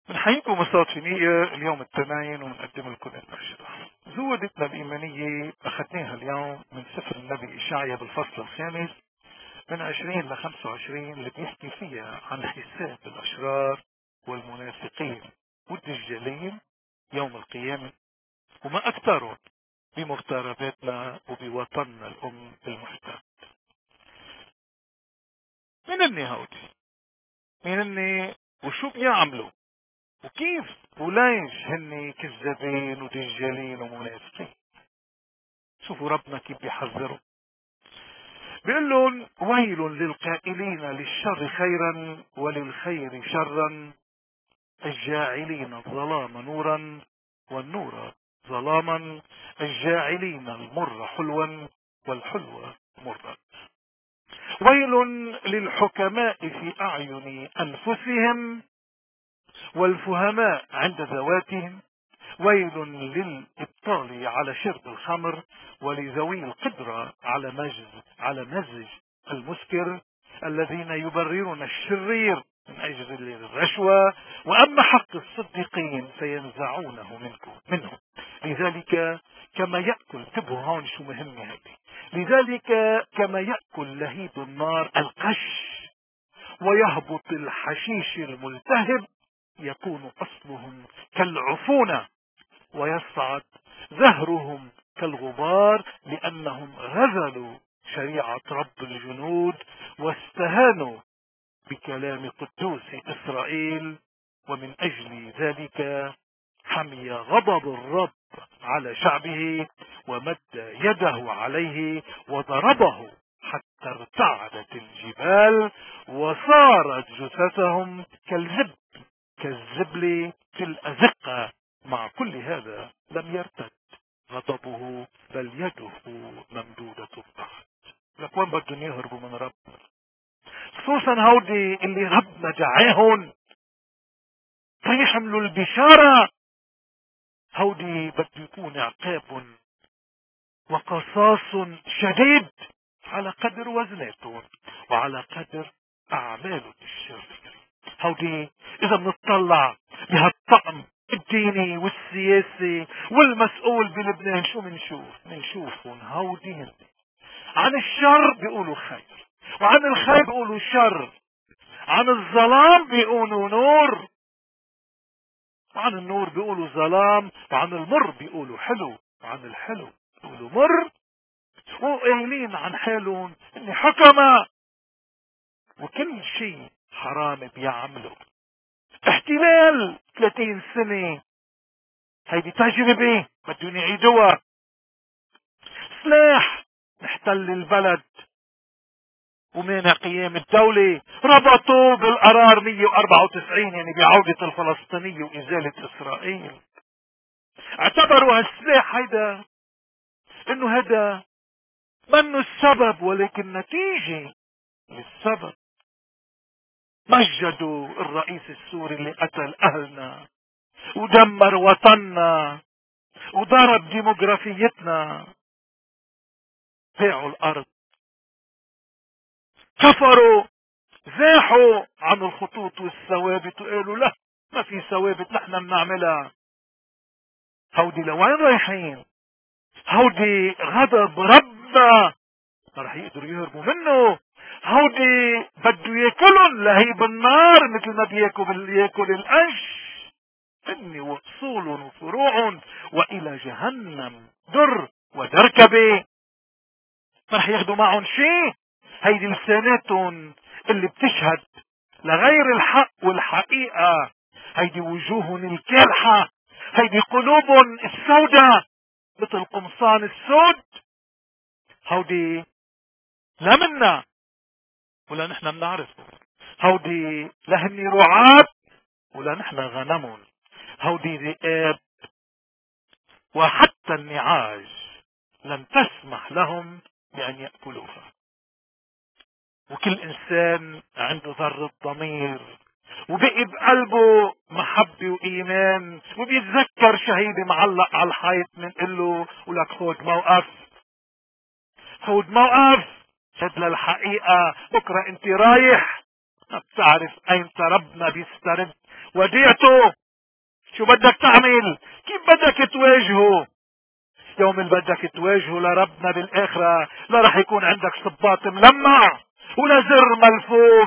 بنحييكم مستوطنية اليوم الثناين ونقدم لكم النشرة. زودتنا الإيمانية أخذناها اليوم من سفر النبي إشعيا بالفصل الخامس من 20 ل 25 اللي بيحكي فيها عن حساب الأشرار والمنافقين والدجالين يوم القيامة وما أكثرهم بمغترباتنا وبوطننا الأم المحتل. من اني هودي من اني وشو بيعملوا وكيف وليش هن كذابين ودجالين ومنافقين. شوفوا ربنا كيف بيحذروا، بيقول لهم ويل للقائلين للشر خيرا وللخير شرا، الجاعلين الظلام نورا والنور ظلاما، الجاعلين المر حلوا والحلو مرا. ويل للحكماء في أعين أنفسهم والفهماء عند ذواتهم، ويل للإبطال على شرب الخمر ولذوي القدرة على مزج المسكر، الذين يبررون الشرير من أجل الرشوة، وأما حق الصديقين فينزعونه منهم. لذلك كما يأكل، انتبهوا هون شو مهمة هذه، لذلك كما يأكل لهيب النار القش ويهبط الحشيش الملتهب، يكون أصلهم كالعفونة ويصعد زهرهم كالغبار، لأنهم غزلوا شريعة رب الجنود واستهانوا بكلام قدوس إسرائيل. ومن أجل ذلك حمي غضب الرب على شعبه ومد يده عليه وضربه حتى ارتعدت الجبال وصارت جثثهم كالزبل في الأزقة. مع كل هذا لم يرتد غضبه بل يده ممدودة تحت. لك وين بدهم يهربوا من ربنا؟ خصوصا هودي اللي ربنا دعاهم فيحملوا البشارة. هودي بده يكون عقاب وقصاص شديد على قدر وزناتهم وعلى قدر أعمالهم الشريرة. هودي إذا بنطلع بهالطقم الديني والسياسي والمسؤول بلبنان شو منشوفهم هودي عن الشر بيقولوا خير، وعن الخير بيقولوا شر، عن الظلام بيقولوا نور، وعن النور بيقولوا ظلام، وعن المر بيقولوا حلو، وعن الحلو بيقولوا مر، وقايلين عن حالهم اني حكمة وكل شيء حرام بيعملوا. احتلال 30 سنة، هيدي تجربة بدهم يعيدوها. سلاح نحتل البلد ومانع قيام الدولة، ربطوا بالقرار 194 يعني بعودة الفلسطينية وإزالة إسرائيل. اعتبروا هالسلاح هيدا انه هذا منه السبب ولكن نتيجة للسبب. مجدوا الرئيس السوري اللي قتل أهلنا ودمر وطننا وضرب ديموغرافيتنا. باعوا الأرض، كفروا، زاحوا عن الخطوط والثوابت وقالوا لا ما في ثوابت نحن بنعملها. هودي لوين رايحين؟ هودي غضب ربنا ما رح يقدروا يهربوا منه. هودي بده ياكلهم لهيب النار مثل ما بياكل القش. إني وصول وفروع وإلى جهنم در ودركبة. ما رح ياخدوا معهم شيء. هيدي لساناتهم اللي بتشهد لغير الحق والحقيقة، هيدي وجوههم الكالحة، هيدي قلوبهم السوداء مثل قمصان السود. هودي لا منا ولا نحن بنعرفه. هودي لا هني رعاة ولا نحن غنم. هودي ذئاب وحتى النعاج لم تسمح لهم بأن يأكلوها. وكل إنسان عنده ذرة ضمير وبقي بقلبه محبة وإيمان وبيتذكر شهيد معلق على الحيط من له ولك خود موقف، خود موقف، شد للحقيقة. بكرة انت رايح ما بتعرف اين ربنا بيسترد وديعته. شو بدك تعمل؟ كيف بدك تواجهه؟ يوم اللي بدك تواجهه لربنا بالاخرة لا رح يكون عندك صباط ملمع ولا زر ملفوف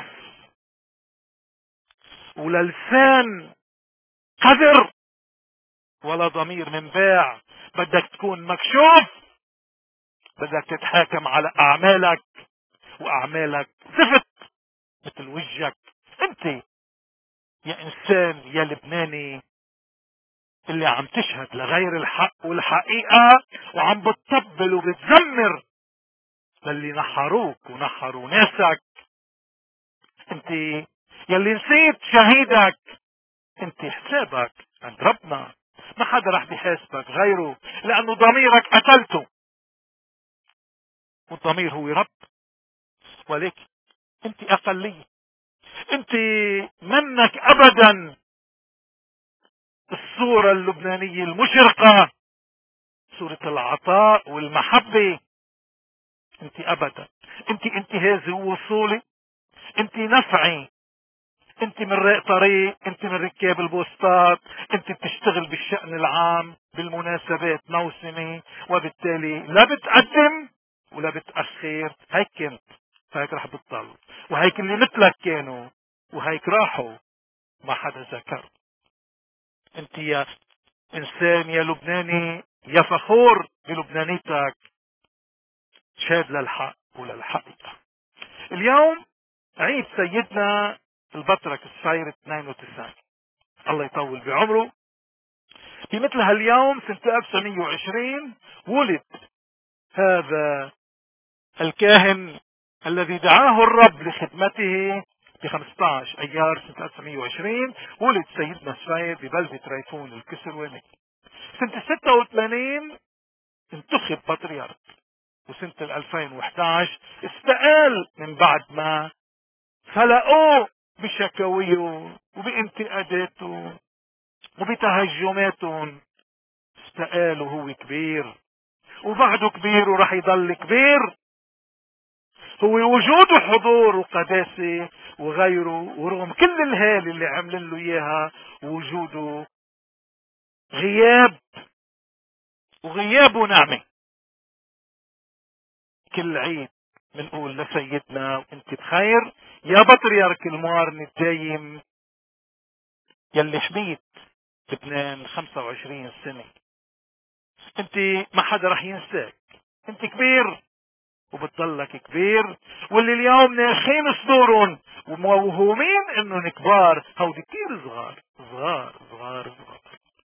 ولا لسان قذر ولا ضمير منباع. بدك تكون مكشوف. بدك تتحاكم على اعمالك، واعمالك زفت مثل وجهك. انت يا انسان يا لبناني اللي عم تشهد لغير الحق والحقيقة وعم بتطبل وبتزمر للي نحروك ونحروا ناسك. انت يلي نسيت شهيدك، انت حسابك عند ربنا. ما حدا رح بيحاسبك غيره، لانه ضميرك قتلته، والضمير هو رب. ولكن انت اقلية. انت منك ابدا الصورة اللبنانية المشرقة، صورة العطاء والمحبة. انت ابدا. انت انتهازي ووصولي، انت نفعي، انت من رأي طريق، انت من ركاب البوسطات، انت بتشتغل بالشأن العام بالمناسبات موسمي، وبالتالي لا بتقدم ولا بتأخر. هيك كنت، هيك رح بتضل، وهيك اللي مثلك كانوا وهيك راحوا ما حدا ذكر. انت يا انسان يا لبناني يا فخور بلبنانيتك، شاد للحق وللحقيقة. اليوم عيد سيدنا البطرك الصاير 92، الله يطول بعمره. في مثل هاليوم سنة 1920 ولد هذا الكاهن الذي دعاه الرب لخدمته ب 15 ايار سنة 1920. ولد سيدنا الصاير ببلدة ريفون الكسرواني. سنة 86 انتخب بطريرك، وسنة 2011 استقال من بعد ما فلقوه بشكاويه وبانتقاداته وبتهجماتهم. استقال وهو كبير، وبعده كبير ورح يضل كبير. هو وجوده حضور وقداسة وغيره، ورغم كل الهال اللي عملن له اياها وجوده غياب، وغيابه نعمة. كل عيد بنقول لسيدنا وانت بخير يا بطريرك الموارن الدايم يلي حميت لبنان 25 سنة. انت ما حدا رح ينساك، انت كبير وبتضلك كبير. واللي اليوم ناخين صدورهم وموهومين انهم كبار، هودي كتير صغار صغار صغار صغار.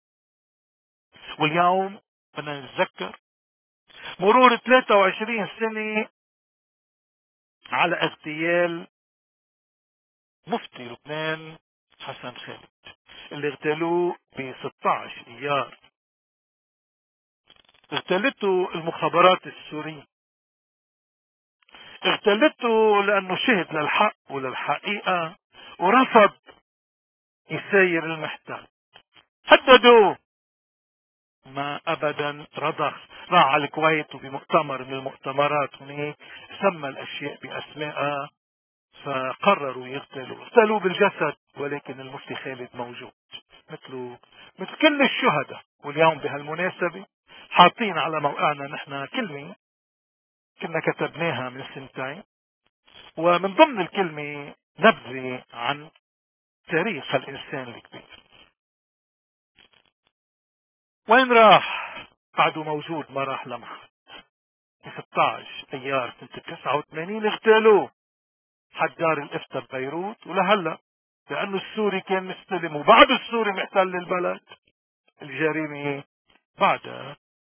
واليوم بدنا نتذكر مرور 23 سنة على اغتيال مفتي لبنان حسن خالد، اللي اغتالوه ب 16 ايار. اغتالته المخابرات السورية، اغتالته لانه شهد للحق وللحقيقة ورفض يساير المحتل. هددوه، ما ابدا رضخ. راح على الكويت وبمؤتمر من المؤتمرات هناك سمى الاشياء باسمائها، فقرروا يغتالوا. اغتالوا بالجسد، ولكن المفتي خالد موجود مثله مثل كل الشهداء. واليوم بهالمناسبة حاطين على موقعنا نحن كلمة كنا كتبناها من سنتين، ومن ضمن الكلمة نبذة عن تاريخ الانسان الكبير. وين راح؟ بعده موجود، ما راح لمحة. 16 ايار سنة 89 اغتالوه حد دار الافتاء ببيروت، ولهلا لانه السوري كان مستلم وبعد السوري محتل البلد، الجريمة بعدها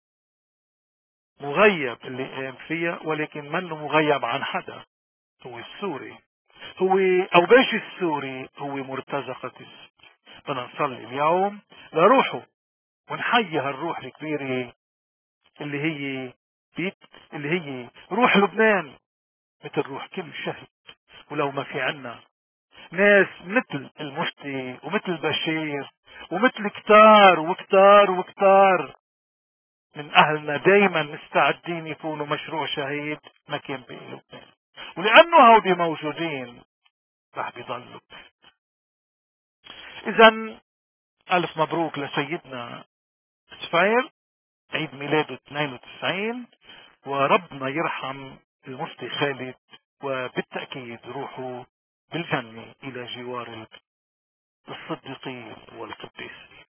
مغيب اللي قام فيها، ولكن منه مغيب عن حدا. هو السوري، هو او بيش السوري، هو مرتزقة السوري. بدنا نصلي اليوم لروحه ونحيي هالروح الكبيرة اللي هي بيت، اللي هي روح لبنان، مثل روح كل شهيد. ولو ما في عنا ناس مثل المفتي ومثل بشير ومثل كتار وكتار وكتار من اهلنا دايما مستعدين يكونوا مشروع شهيد، ما كان بقي لبنان. ولانه هودي موجودين رح بيضلوا. إذا ألف مبروك لسيدنا سفير، عيد ميلاده 92، وربنا يرحم المفتي خالد، وبالتأكيد روحوا بالجنة إلى جوار الصديقين والقديسين.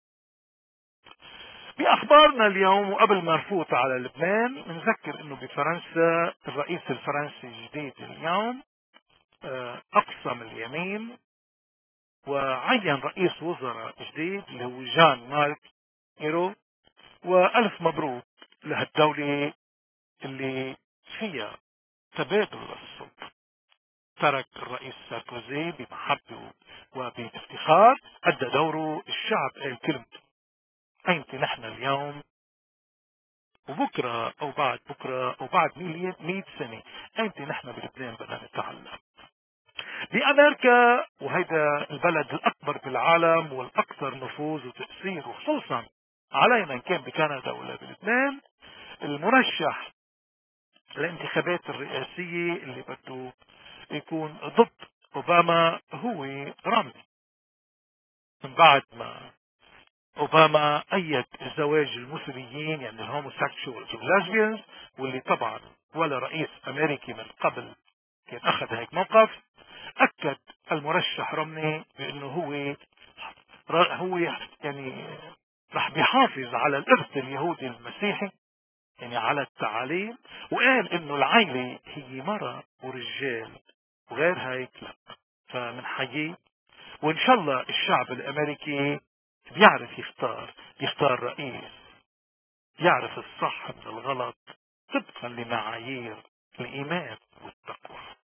بأخبارنا اليوم، وقبل ما نفوت على لبنان، نذكر انه بفرنسا الرئيس الفرنسي الجديد اليوم اقسم اليمين وعين رئيس وزراء جديد اللي هو جان مارك ايرو. والف مبروك لهالدولة اللي فيها تبادل السلطة. ترك الرئيس ساركوزي بمحبة وبافتخار، ادى دوره، الشعب قال كلمته. اينتي نحن اليوم وبكرة او بعد بكرة او بعد 100 سنة، اينتي نحن بلبنان بدنا نتعلم. بامريكا، وهيدا البلد الاكبر بالعالم والاكثر نفوذ وتأثير، وخصوصا علينا ان كان بكندا ولا بلبنان، المرشح الانتخابات الرئاسية اللي بده يكون ضد اوباما هو رامني. من بعد ما اوباما ايد زواج المثليين، يعني الهوموسيكشوالز والليزبيانز، واللي طبعا ولا رئيس امريكي من قبل كان اخذ هيك موقف، اكد المرشح رامني بانه هو يعني رح بيحافظ على الارث اليهودي المسيحي، يعني على التعاليم، وقال انه العائلة هي مرة ورجال وغير هيك لا. فمنحييه، وان شاء الله الشعب الامريكي بيعرف يختار رئيس يعرف الصح من الغلط طبقا لمعايير الايمان والتقوى.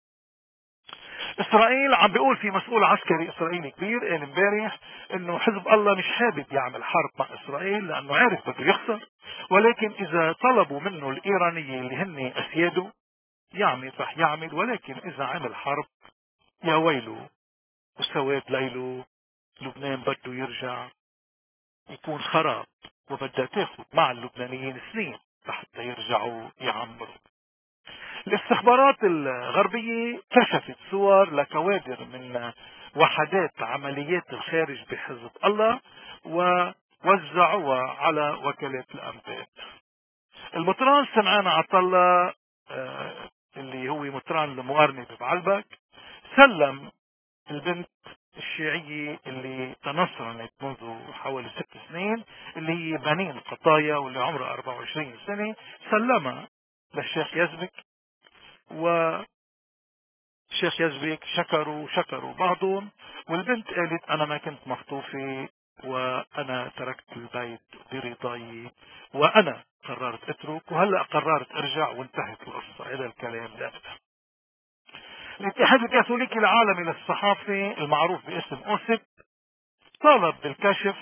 اسرائيل عم بيقول في مسؤول عسكري اسرائيلي كبير قال امبارح انه حزب الله مش حابب يعمل حرب مع اسرائيل لانه عارف بده يخسر، ولكن اذا طلبوا منه الايرانية اللي هن اسياده يعمل رح يعمل، ولكن اذا عمل حرب يا ويله وسواد ليله، لبنان بده يرجع يكون خراب، وبدها تاخذ مع اللبنانيين سنين لحتى يرجعوا يعمروا. الاستخبارات الغربية كشفت صور لكوادر من وحدات عمليات الخارج بحزب الله ووزعوها على وكالات الأنباء. المطران سمعان عطلة اللي هو مطران الموارنة ببعلبك سلم البنت الشيعية اللي تنصرنت منذ حوالي 6 سنين، اللي هي بنين قطايا واللي عمرها 24 سنة، سلمها للشيخ يزبك. والشيخ يزبك شكروا بعضهم، والبنت قالت انا ما كنت مخطوفة، وانا تركت البيت برضاي، وانا قررت اترك، وهلأ قررت ارجع، وانتهت القصة. هذا الكلام لا. الاتحاد الكاثوليكي العالمي للصحافة المعروف باسم اوسك طالب بالكشف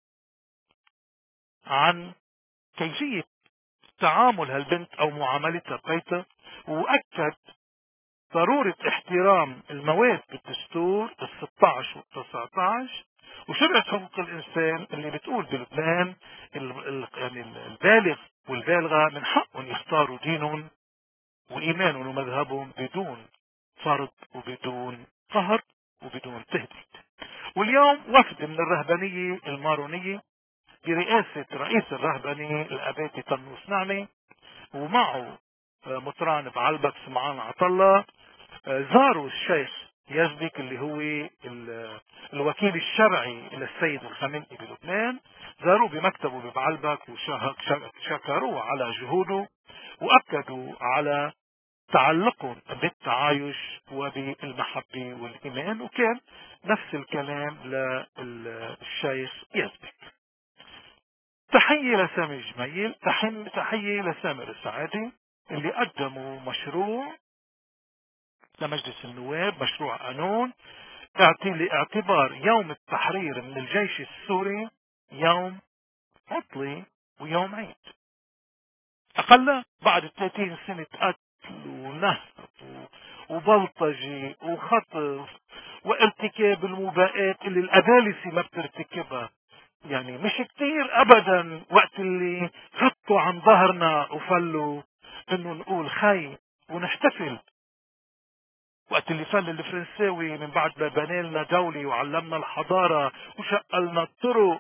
عن كيفية تعامل هالبنت او معاملتها ببيتها، واكد ضرورة احترام المواد بالدستور 16 و 19 وشرعة حقوق الانسان اللي بتقول بلبنان يعني البالغ والبالغة من حقهم يختاروا دينهم وايمانهم ومذهبهم بدون فرض وبدون قهر وبدون تهديد. واليوم وفد من الرهبانية المارونية برئاسة رئيس الرهبنة الأباتي طنوس نعمة، ومعه مطران بعلبك سمعان عطلة، زاروا الشيخ يزبك اللي هو الوكيل الشرعي للسيد الخامنئي بلبنان. زاروه بمكتبه ببعلبك وشكروه على جهوده، وأكدوا على تعلقهم بالتعايش وبالمحبة والإيمان، وكان نفس الكلام للشيخ يزبك. تحية لسامي جميل، تحية لسامر السعادي اللي قدموا مشروع لمجلس النواب، مشروع قانون لاعتبار يوم التحرير من الجيش السوري يوم عطلة ويوم عيد. أقل بعد 30 سنة قتل ونهب وبلطجة وخطف وارتكاب المباءات اللي الأبالسة ما بترتكبها، يعني مش كتير ابدا وقت اللي خطوا عن ظهرنا وفلوا انه نقول خي ونحتفل وقت اللي فل الفرنساوي من بعد ما بنى لنا دولة وعلمنا الحضارة وشقلنا الطرق،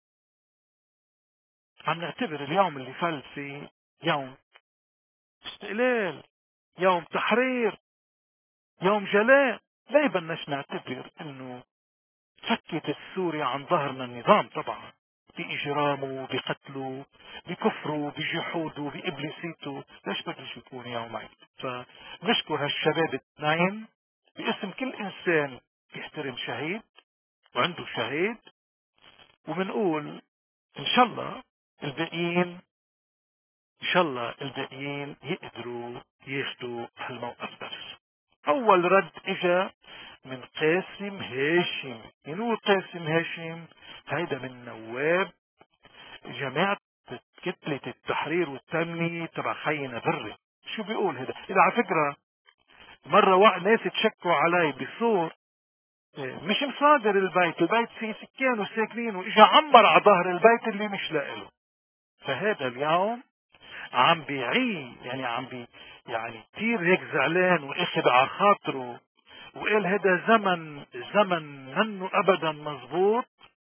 عم نعتبر اليوم اللي فل فيه يوم استقلال، يوم تحرير، يوم جلاء. ليه بدناش نعتبر انه فكت السوري عن ظهرنا النظام؟ طبعا بإجرامه، بقتله، بكفره، بجحوده، بإبليسيته. ليش بدوش يكون يوم عيد؟ فنشكر هالشباب الاثنين باسم كل انسان بيحترم شهيد وعنده شهيد، وبنقول ان شاء الله الباقيين ان شاء الله الباقيين يقدروا ياخدوا هالموقف درس. اول رد اجا من قاسم هاشم. مين هو قاسم هاشم؟ هيدا من نواب جماعة كتلة التحرير والتنمية تبع خينا بري. شو بيقول هذا؟ إذا على فكرة مرة ناس تشكوا علي بصور مش مصادر البيت فيه سكان وساكنين، واجا عمر على ظهر البيت اللي مش لاقله. فهذا اليوم عم بيعي، يعني يعني كثير هيك زعلان واخد على خاطره، وقال هذا زمن منه ابدا مزبوط.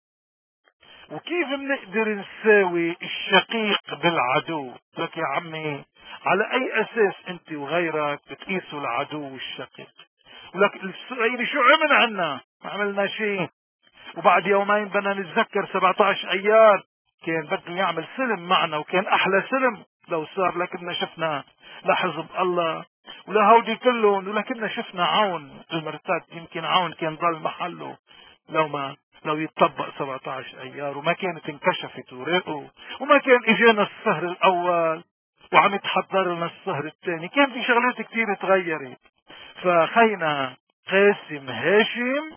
وكيف بنقدر نساوي الشقيق بالعدو؟ لك يا عمي، على اي اساس انت وغيرك بتقيسوا العدو والشقيق؟ ولك الاسرائيلي شو عمل عنا؟ ما عملنا شيء. وبعد يومين بدنا نتذكر 17 ايار كان بده يعمل سلم معنا، وكان احلى سلم لو صار. لكننا شفنا لا حزب الله ولا هودي كلهم، ولكننا شفنا عون المرتد. يمكن عون كان ضل محله لو يتطبق 17 ايار، وما كانت انكشفت ورقه، وما كان اجانا السهر الاول وعم يتحضر لنا السهر الثاني. كان في شغلات كتير تغيرت. فخينا قاسم هاشم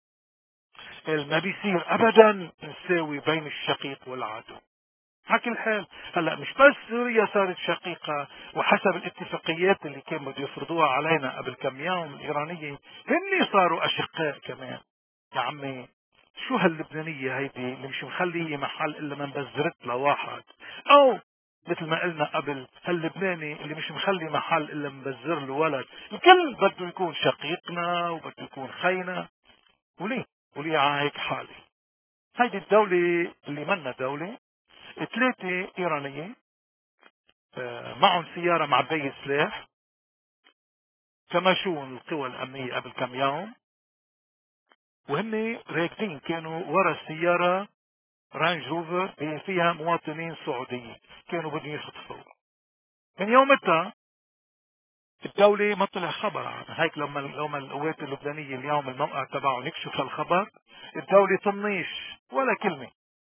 ما بيصير ابدا نساوي بين الشقيق والعدو. حكي الحال هلا مش بس سوريا صارت شقيقة، وحسب الاتفاقيات اللي كان بده يفرضوها علينا قبل كم يوم الإيرانية هن صاروا أشقاء كمان. يا عمي، شو هاللبنانية هيدي اللي مش مخلية محل إلا من بزرت لواحد؟ أو مثل ما قلنا قبل، هاللبناني اللي مش مخلي محل إلا مبزر له ولد. الكل بده يكون شقيقنا وبده يكون خينا. وليه على هيك حالي؟ هيدي الدولة اللي منا دولة، 3 إيرانية معهم سيارة معبية سلاح، تماشون القوى الأمنية قبل كم يوم، وهن راكدين كانوا ورا السيارة رانج روفر فيها مواطنين سعوديين كانوا بدهم يخطفوا. من يومتها الدولة ما طلع خبر عنها. هيك لما القوات اللبنانية اليوم الموقع تبعهم يكشف الخبر، الدولة طنيش ولا كلمة.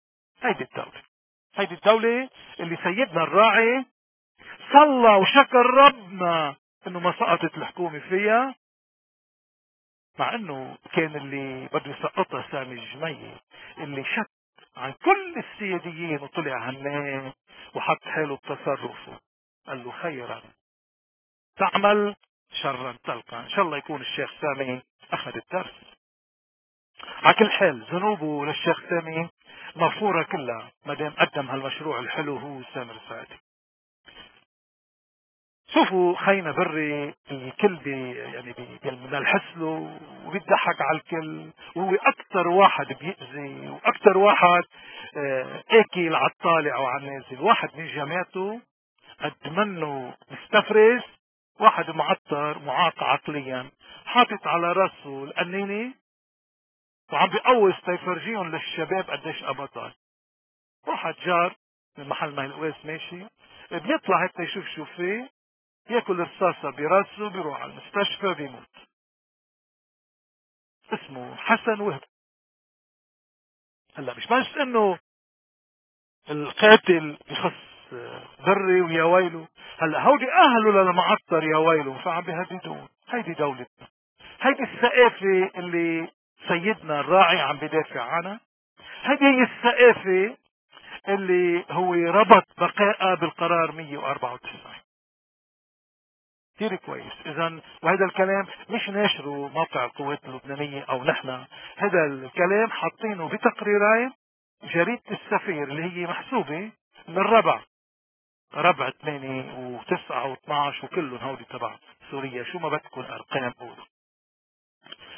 هيدي الدولة اللي سيدنا الراعي صلى وشكر ربنا انه ما سقطت الحكومة فيها، مع انه كان اللي بده يسقطها سامي الجميل، اللي شك عن كل السياديين وطلع هناه وحط حاله بتصرفه. قال له خيرا تعمل شرا تلقى. ان شاء الله يكون الشيخ سامي اخذ الدرس. على كل حال ذنوبه للشيخ سامي مغفورة كلها ما دام قدم هالمشروع الحلو هو سامر سعدي. شوفوا خينا بري الكل يعني بنلحس له وبيضحك على الكل، وهو اكثر واحد بيأذي واكثر واحد اكل على الطالع وعلى النازل. واحد من جماعته قد منه مستفرز، واحد معطر معاق عقليا، حاطط على راسه القنينة وعم بيقوس تيفرجيهم للشباب قديش ابطال. واحد جار من محل ما القواس ماشي، بيطلع هيك يشوف شو فيه، ياكل رصاصة براسه، بيروح على المستشفى بيموت. اسمه حسن وهب. هلا مش بس انه القاتل بخص بري ويا ويله، هلا هودي اهله للمعطر يا ويله، فعم بيهددون. هيدي دولتنا، هيدي الثقافة اللي سيدنا الراعي عم بدافع عنها. هيدي هي الثقافة اللي هو ربط بقائها بالقرار 194. كثير كويس. اذا وهذا الكلام مش ناشره موقع القوات اللبنانية او نحن، هذا الكلام حاطينه بتقريرين جريدة السفير اللي هي محسوبة من ربع 8 و9 و12 وكلهم هودي تبع سوريا. شو ما بدكم ارقام قولوا.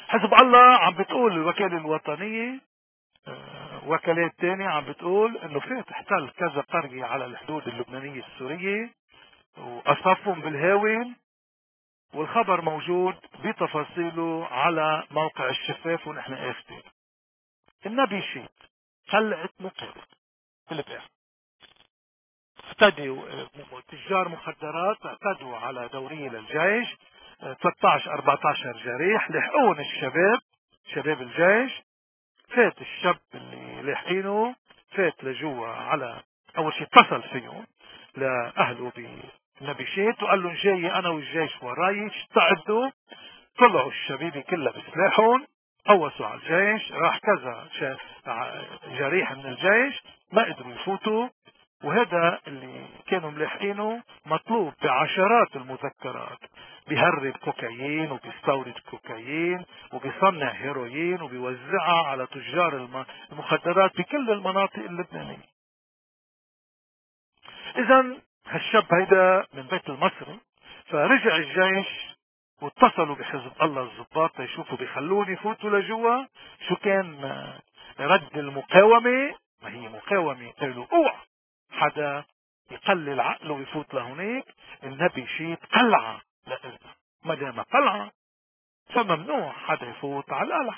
حزب الله عم بتقول الوكالة الوطنية، وكالات تانية عم بتقول انه فات احتل كذا قرية على الحدود اللبنانية السورية وقصفهم بالهاون، والخبر موجود بتفاصيله على موقع الشفاف ونحن قافتين. النبي شيت خلعت مقابل بالبيع، اعتدوا تجار مخدرات، اعتدوا على دورية للجيش، 13-14 جريح، لحقون الشباب، شباب الجيش. فات الشاب اللي لاحقينه فات لجوا، على اول شيء اتصل فيهم لاهله بنبيشيت وقال لهم جاي انا والجيش وراي، استعدوا. طلعوا الشبيبة كلها بسلاحهم، قوسوا على الجيش، راح كذا جريح من الجيش ما قدروا يفوتوا. وهذا اللي كانوا ملاحقينه مطلوب بعشرات المذكرات، بيهرب كوكايين وبيستورد كوكايين وبيصنع هيروين وبيوزعها على تجار المخدرات بكل المناطق اللبنانية. اذا هالشاب هيدا من بيت المصري. فرجع الجيش واتصلوا بحزب الله الضباط يشوفوا بيخلوني يفوتوا لجوا. شو كان رد المقاومة؟ ما هي مقاومة. قالوا اوعى حدا يقلل عقله ويفوت لهونيك، النبي شيت قلعة لإلنا، ما دام قلعة فممنوع حدا يفوت على القلعة.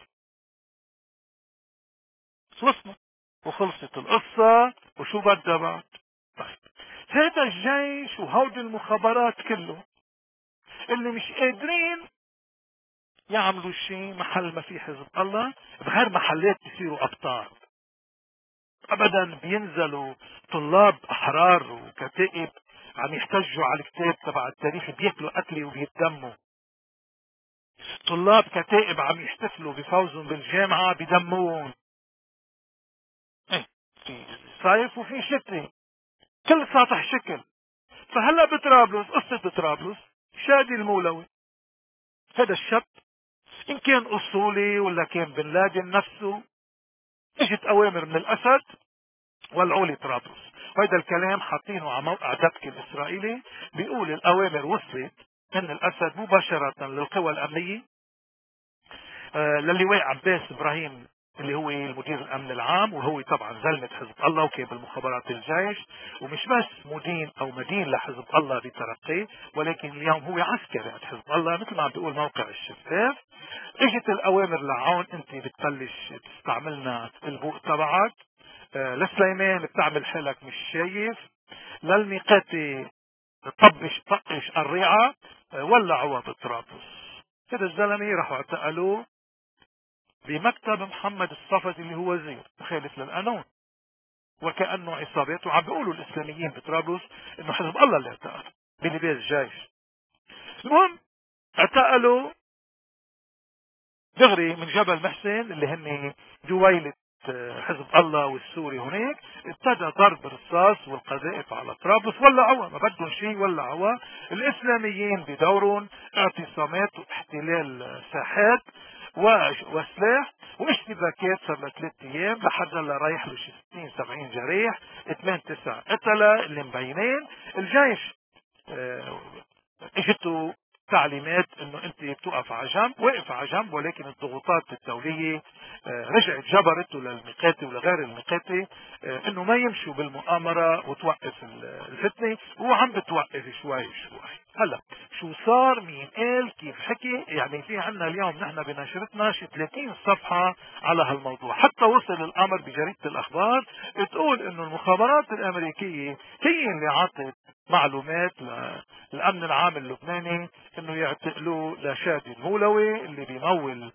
خلصنا وخلصت القصة. وشو بدها بعد؟ طيب هذا الجيش وهودي المخابرات كله اللي مش قادرين يعملوا شيء محل ما في حزب الله، بغير محلات بيصيروا ابطال ابدا. بينزلوا طلاب احرار وكتائب عم يحتجوا على الكتاب تبع التاريخ، بياكلوا اكله وبيتدموا. طلاب كتائب عم يحتفلوا بفوزهم بالجامعة بدموهم. في صيف وفي شتاء، كل ساطح شكل. فهلا بطرابلس، قصة بطرابلس شادي المولوي هذا الشاب، ان كان اصولي ولا كان بن لادن نفسه، اجت اوامر من الاسد ولعوا لي طرابلس. وهذا الكلام حاطينه على موقع دبكة الاسرائيلي، بيقول الاوامر وصلت من الاسد مباشرة للقوى الامنية، للواء عباس ابراهيم اللي هو المدير الامن العام، وهو طبعا زلمة حزب الله وكان بالمخابرات الجيش، ومش بس مدين او مدين لحزب الله بترقيه، ولكن اليوم هو عسكري عند حزب الله مثل ما عم بيقول موقع الشفاف. اجت الاوامر لعون انت بتبلش تستعملنا البوق تبعك، لسليمان بتعمل حالك مش شايف، للميقاتي طقش الريعة، ولعوا بطرابلس. هذا الزلمه راحوا اعتقلوه بمكتب محمد الصفدي اللي هو وزير مخالف للقانون، وكأنه عصابات. وعم بيقولوا الاسلاميين بطرابلس انه حزب الله اللي اعتقل بلباس جيش. المهم اعتقلوا دغري من جبل محسن اللي هن دويلة حزب الله والسوري هناك. ابتدى ضرب الرصاص والقذائف على طرابلس، ولعوها، ما بدهم شيء ولعوها. الاسلاميين بدورهم اعتصامات واحتلال ساحات وسلاح واشتباكات. صار له 3 ايام لحد هلا رايح له 60-70 جريح، 8-9 قتلة اللي مبينين. الجيش اجته تعليمات انه انت بتوقف على جنب، وقف على جنب، ولكن الضغوطات الدولية رجعت جبرته للمقاتي ولغير المقاتي انه ما يمشوا بالمؤامرة وتوقف الفتنة، وهو عم بتوقف شوي شوي. هلا شو صار، مين قال، كيف حكي، يعني في عنا اليوم نحن بنشرتنا شي 30 صفحة على هالموضوع. حتى وصل الامر بجريدة الاخبار تقول انه المخابرات الامريكية هي اللي عطت معلومات للامن العام اللبناني انه يعتقلوا لشادي المولوي اللي بيمول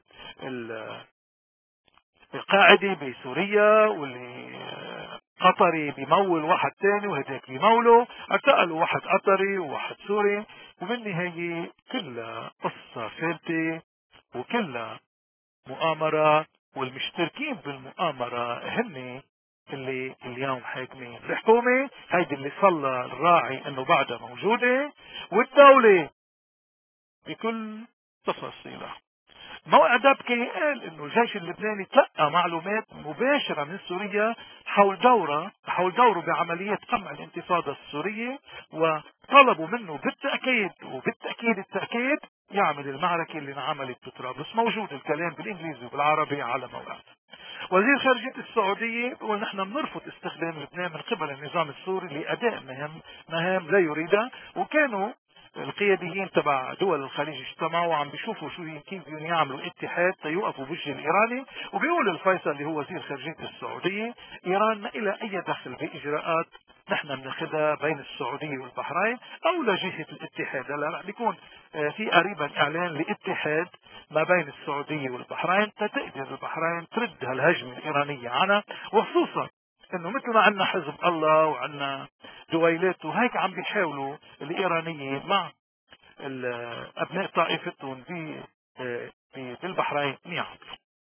القاعدة بسوريا، واللي قطري بيمول واحد تاني وهداك بيموله. اعتقلوا واحد قطري وواحد سوري، وبالنهاية كلها قصة فارتة وكلها مؤامرة، والمشتركين بالمؤامرة هن اللي اليوم حاكمين الحكومة. هيدي اللي صلى الراعي انه بعدها موجودة، والدولة بكل تفاصيلها. موقع دبكة قال انه الجيش اللبناني تلقى معلومات مباشرة من سوريا حول دوره بعملية قمع الانتفاضة السورية، وطلبوا منه بالتأكيد التأكيد يعمل المعركة اللي انعملت بطرابلس. موجود الكلام بالانجليزي وبالعربي على موقع. وزير خارجية السعودية بيقول نحن بنرفض استخدام لبنان من قبل النظام السوري لأداء مهام لا يريدها. وكانوا القياديين تبع دول الخليج اجتمعوا وعم بيشوفوا كيف بدهم يعملوا اتحاد تيوقفوا بوجه الإيراني. وبيقول الفيصل اللي هو وزير خارجية السعودية إيران ما إلى أي دخل بإجراءات نحن بناخذها بين السعودية والبحرين أو لجهة الاتحاد. هلا بيكون في قريبا إعلان لاتحاد ما بين السعودية والبحرين تقدر البحرين ترد هالهجمة الإيرانية عنها. وخصوصا انه مثل ما عندنا حزب الله وعندنا دويلات وهيك عم بيحاولوا الإيرانيين مع أبناء طائفتهم بالبحرين يعملوا.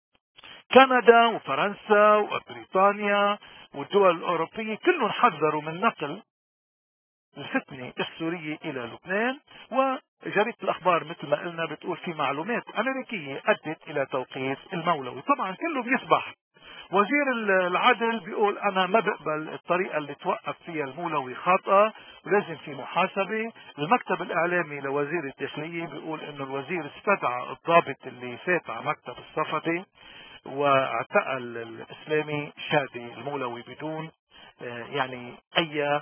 كندا وفرنسا وبريطانيا والدول الأوروبية كلهم حذروا من نقل الفتنة السورية إلى لبنان. وجريدة الأخبار مثل ما قلنا بتقول في معلومات أمريكية أدت إلى توقيف المولوي. طبعا كله بيسبح. وزير العدل بيقول أنا ما بقبل الطريقة اللي توقف فيها المولوي خاطئة ولازم في محاسبة. المكتب الإعلامي لوزير الداخلية بيقول إنه الوزير استدعى الضابط اللي فات على مكتب الصفتي واعتقل الإسلامي شادي المولوي بدون يعني أي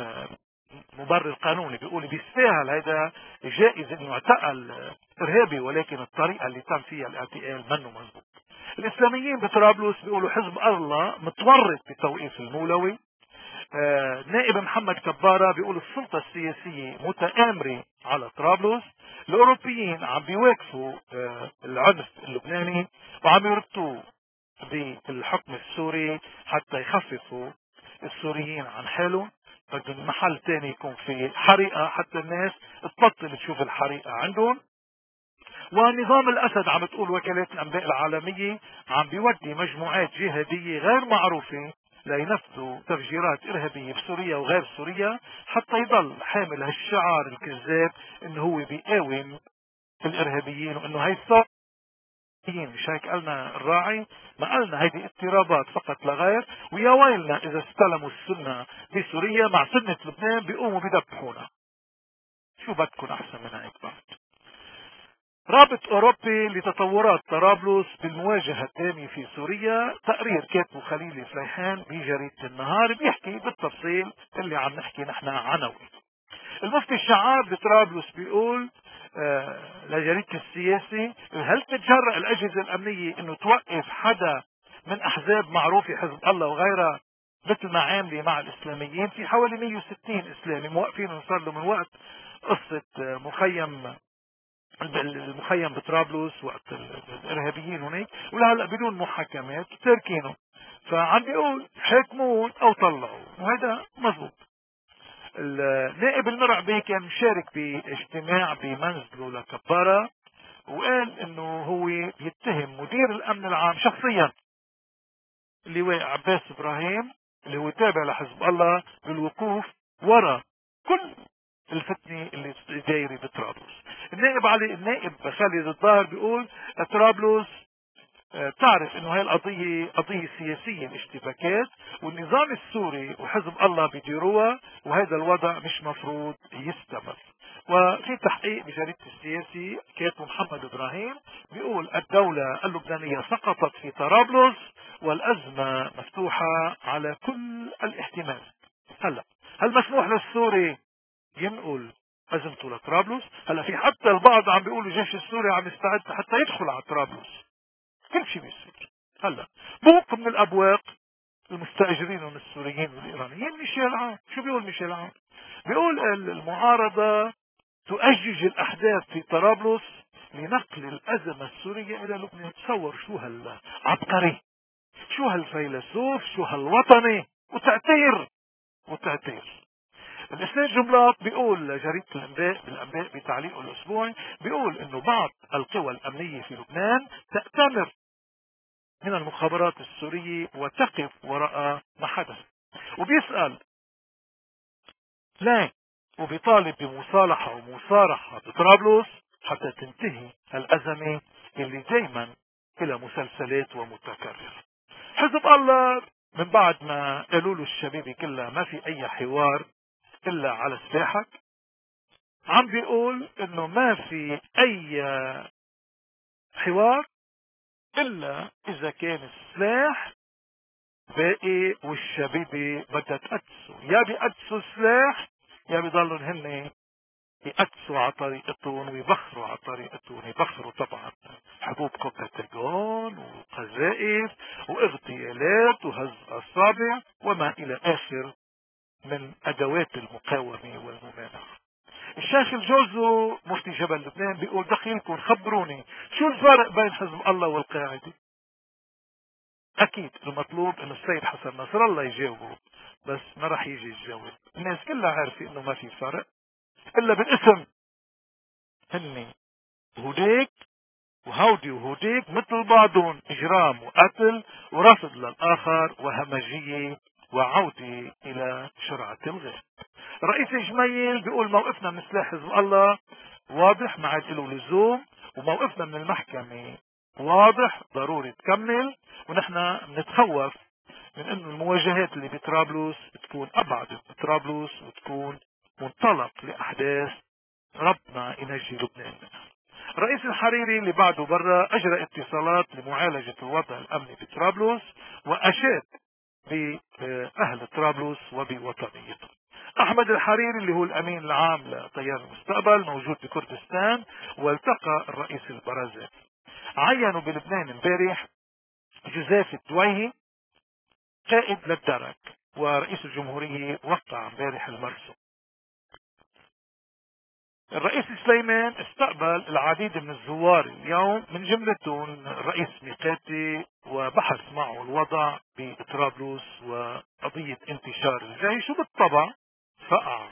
مبرر قانوني. بيقول بيستاهل هذا جائز انه اعتقل ارهابي ولكن الطريقة اللي تم فيها الاعتقال منه مظبوط. الاسلاميين بطرابلس بيقولوا حزب الله متورط بتوقيف المولوي. نائب محمد كبارة بيقول السلطة السياسية متآمرة على طرابلس. الاوروبيين عم بيواقفوا العنف اللبناني وعم يربطوه بالحكم السوري حتى يخففوا السوريين عن حالهم. بدهم محل تاني يكون في حريقة حتى الناس تبطل تشوف الحريقة عندهم. ونظام الأسد عم تقول وكالات الأنباء العالمية عم بيودي مجموعات جهادية غير معروفة لينفذوا تفجيرات إرهابية بسوريا وغير سوريا حتى يضل حامل هالشعار الكذاب إنه هو بيقاوم الإرهابيين وإنه هي مش هيك قالنا الراعي. ما قالنا هيدي اضطرابات فقط لا غير. ويا ويلنا إذا استلموا السنة بسوريا مع سنة لبنان بيقوموا بدبحونا. شو بدكن أحسن من هيك بعد. رابط أوروبي لتطورات طرابلس بالمواجهة الدامية في سوريا. تقرير كاتبه خليل فليحان بجريدة النهار بيحكي بالتفصيل اللي عم نحكي نحن عنه. المفتي الشعاب بطرابلس بيقول لجريدة السياسي هل تتجرأ الأجهزة الأمنية انه توقف حدا من أحزاب معروفة حزب الله وغيرها مثل ما عاملة مع الإسلاميين؟ في حوالي 160 إسلامي موقفين صار له من وقت قصة المخيم بطرابلس وقت الإرهابيين هناك ولهلا بدون محاكمات تاركينه. فعم بيقول حاكموه أو طلعوا وهذا مظبوط. النائب المرعبي كان مشارك باجتماع بمنزله لكبارة وقال انه هو يتهم مدير الامن العام شخصيا اللواء عباس ابراهيم اللي هو تابع لحزب الله بالوقوف وراء كل الفتنة اللي دايرة بطرابلس. النائب خالد الظاهر بيقول طرابلس تعرف انه هاي القضية قضية سياسية الاشتباكات والنظام السوري وحزب الله بيديروها وهذا الوضع مش مفروض يستمر. وفي تحقيق بجريدة السياسي كاتب محمد ابراهيم بيقول الدولة اللبنانية سقطت في طرابلس والأزمة مفتوحة على كل الاحتمال. هل مسموح للسوري ينقل أزمته لطرابلس؟ هلا في حتى البعض عم بيقولوا الجيش السوري عم يستعد حتى يدخل على طرابلس. كل شيء بيصير. هلا بوق من الابواق المستاجرين من السوريين والايرانيين ميشيل عون. شو بيقول ميشيل عون؟ بيقول المعارضة تؤجج الاحداث في طرابلس لنقل الازمة السورية الى لبنان. تصور شو هالعبقري، شو هالفيلسوف، شو هالوطني وتعتير. الاثنين جملات بيقول جريدة الانباء بتعليقه الاسبوعي بيقول انه بعض القوى الامنية في لبنان تأتمر من المخابرات السورية وتقف وراء ما حدث. وبيسأل ليه وبيطالب بمصالحة ومصارحة بطرابلس حتى تنتهي الأزمة اللي دايما إلى مسلسلات ومتكررة. حزب الله من بعد ما قالوا له الشباب كلها ما في أي حوار إلا على سلاحك عم بيقول انه ما في اي حوار الا اذا كان السلاح باقي والشبيبة بدها تقدسه، يا بيقدسوا السلاح يا بيضلوا هن يقدسوا على طريقتهم ويبخروا على طريقتهم. يبخروا طبعا حبوب كوباتاجون وقذائف واغتيالات وهز اصابع وما الى اخر من ادوات المقاومة والممانعة. الشيخ الجوزو مفتي جبل لبنان بيقول دخيلكم خبروني شو الفرق بين حزب الله والقاعدة. اكيد المطلوب انه السيد حسن نصر الله يجاوبه، بس ما راح يجي يتجاوب. الناس كلها عارفة انه ما في فرق الا بالاسم. هني هوديك وهودي وهوديك مثل بعضهم، اجرام وقتل ورفض للاخر وهمجية وعودة الى شرعة الغير. رئيس جميل بيقول موقفنا من سلاح حزب الله واضح ما عاد له لزوم، وموقفنا من المحكمة واضح ضروري تكمل، ونحن بنتخوف من انه المواجهات اللي بطرابلس تكون ابعد بطرابلس وتكون منطلق لاحداث ربنا ينجي لبنان. رئيس الحريري اللي بعده برا اجرى اتصالات لمعالجة الوضع الامني بطرابلس واشاد باهل طرابلس وبوطنيتهم. احمد الحريري اللي هو الامين العام لتيار المستقبل موجود بكردستان والتقى الرئيس البرازيلي. عينوا بلبنان امبارح جوزيف الدويهي قائد للدرك، ورئيس الجمهورية وقع امبارح المرسوم. الرئيس سليمان استقبل العديد من الزوار اليوم من جملتهم الرئيس ميقاتي وبحث معه الوضع بطرابلس وقضية انتشار الجيش، وبالطبع فقع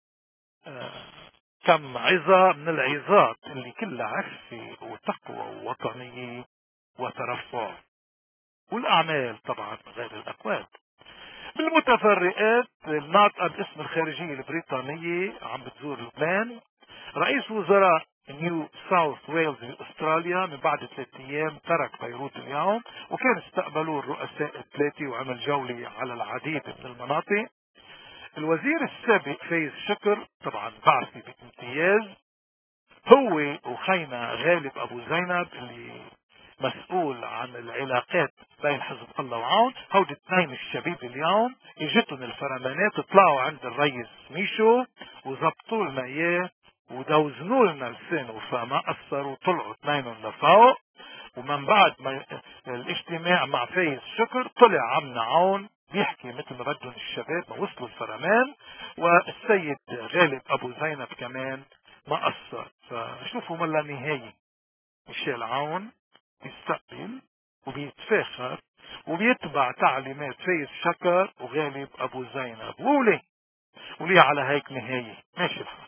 كم عظة من العظات اللي كلها عفة وتقوى ووطنية وترفع، والأعمال طبعا غير الأقوال. بالمتفرقات الناطقة باسم الخارجية البريطانية عم بتزور لبنان. رئيس وزراء نيو ساوث ويلز باستراليا من بعد 3 ايام ترك بيروت اليوم، وكان استقبلوه الرؤساء الثلاثة وعمل جولة على العديد من المناطق. الوزير السابق فايز شكر طبعا بعثي بامتياز، هو وخينا غالب ابو زينب اللي مسؤول عن العلاقات بين حزب الله وعون. هود اثنين الشبيب اليوم اجتهم الفرمانات طلعوا عند الرئيس ميشو وزبطوا لنا اياه ودوزنوا لنا لسان وفما قصروا، طلعوا اثنينهم لفوق. ومن بعد ما الاجتماع مع فايز شكر طلع عمنا عون بيحكي مثل ما بدهم الشباب ما وصلوا الفرمان، والسيد غالب ابو زينب كمان ما قصر. فشوفوا ما لا نهاية. ميشيل عون بيستقبل وبيتفاخر وبيتبع تعليمات فايز شكر وغالب ابو زينب، وليه على هيك نهاية. ماشي الحال.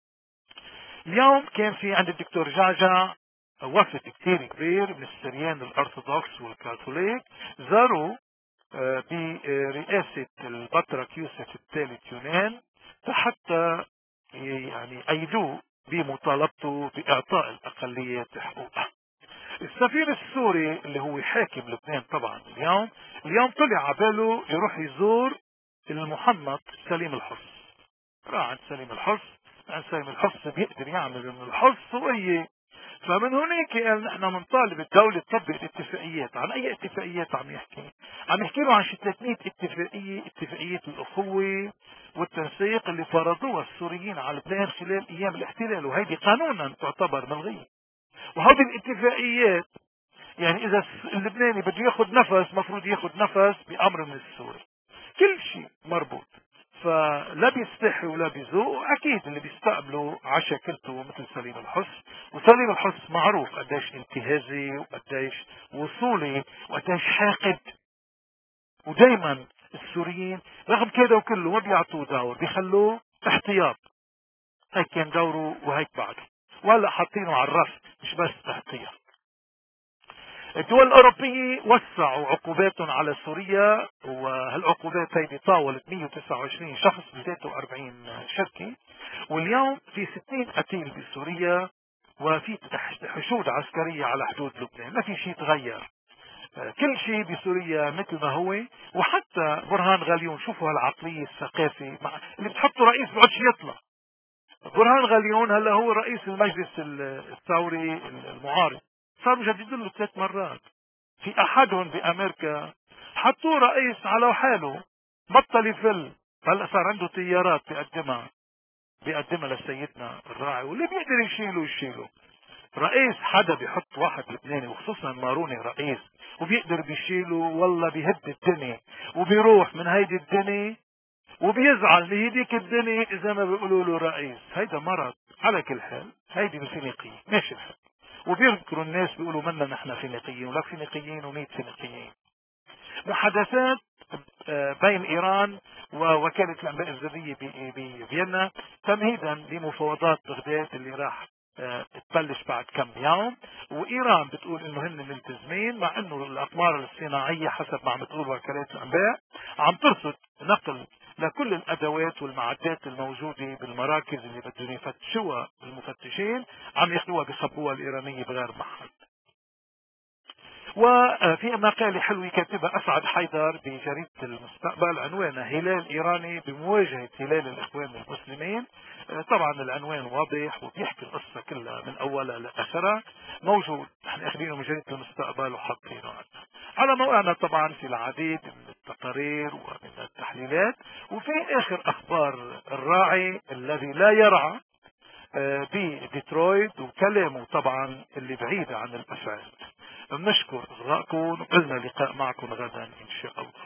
اليوم كان في عند الدكتور جعجع وفد كتير كبير من السريان الارثوذكس والكاثوليك، زاروا برئاسة البطرك يوسف الثالث يونان حتى يعني أيدوه بمطالبته بإعطاء الأقليات حقوقها. السفير السوري اللي هو حاكم لبنان طبعا اليوم طلع عباله يروح يزور المحنط سليم الحص. راح عند سليم الحص، عند سليم الحص بيقدر يعمل من الحص وهي. فمن هناك قال نحن بنطالب الدولة تطبق الاتفاقيات. عن اي اتفاقيات عم يحكي؟ عم يحكي له عن شي 300 اتفاقية، اتفاقية الاخوة والتنسيق اللي فرضوها السوريين على لبنان خلال ايام الاحتلال، وهيدي قانونا تعتبر ملغية. وهذه الاتفاقيات يعني اذا اللبناني بده ياخذ نفس مفروض ياخذ نفس بامر من السوري، كل شيء مربوط. فلا بيستحي ولا بيذوق. اكيد اللي بيستقبلوا عشا كلته مثل سليم الحص، وسليم الحص معروف قديش انتهازي وقديش وصولي وقديش حاقد. ودايما السوريين رغم كده وكله ما بيعطوه دور، بيخلوه احتياط. هيك كان دوره وهيك بعده، وهلا حاطينه على الرف مش بس احتياط. الدول الأوروبية وسعوا عقوباتهم على سوريا، وهالعقوبات هيدي طاولت 129 شخص ب 43 شركة. واليوم في 60 قتيل بسوريا، وفي حشود عسكرية على حدود لبنان. ما في شيء تغير، كل شيء بسوريا مثل ما هو. وحتى برهان غاليون، شوفوا هالعقلية الثقافة اللي بتحطوا رئيس بقعدش يطلع. برهان غاليون هلا هو رئيس المجلس الثوري المعارض، صار مجدد له 3 مرات. في احدهم بامريكا حطوه رئيس على حاله، بطل يفل. هلا صار عنده طيارات بيقدمها لسيدنا الراعي، واللي بيقدر يشيله. رئيس حدا بيحط واحد لبناني وخصوصا ماروني رئيس وبيقدر بيشيله، والله بيهد الدنيا وبيروح من هيدي الدنيا وبيزعل لهيديك الدنيا اذا ما بيقولوا له رئيس. هيدا مرض. على كل حال هيدي بفينيقية ماشي الحال. وبيذكروا الناس بيقولوا منا نحن فينيقيين، ولا فينيقيين و100 فينيقيين. محادثات بين إيران ووكالة الأنباء الذرية بفيينا تمهيدا لمفاوضات بغداد اللي راح تبلش بعد كم يوم. وإيران بتقول إنه هن ملتزمين، مع إنه الأقمار الصناعية حسب ما عم بتقول وكالات الأنباء عم ترصد نقل لكل الأدوات والمعدات الموجودة بالمراكز اللي بدهم يفتشوها المفتشين، عم ياخذوها بخبوها الإيرانية بغير محل. وفي مقالة حلوة كاتبها أسعد حيدر بجريدة المستقبل، عنوانها هلال إيراني بمواجهة هلال الإخوان المسلمين. طبعا العنوان واضح وبيحكي القصة كلها من أولها لآخرها، موجود نحن أخذينه من جريدة المستقبل وحاطينه على موقعنا. طبعا في العديد من التقارير ومن التحليلات، وفي آخر أخبار الراعي الذي لا يرعى بديترويت وكلامه طبعا اللي بعيد عن الأفعال. بنشكر إصغائكم وإلنا لقاء معكم غدا إن شاء الله.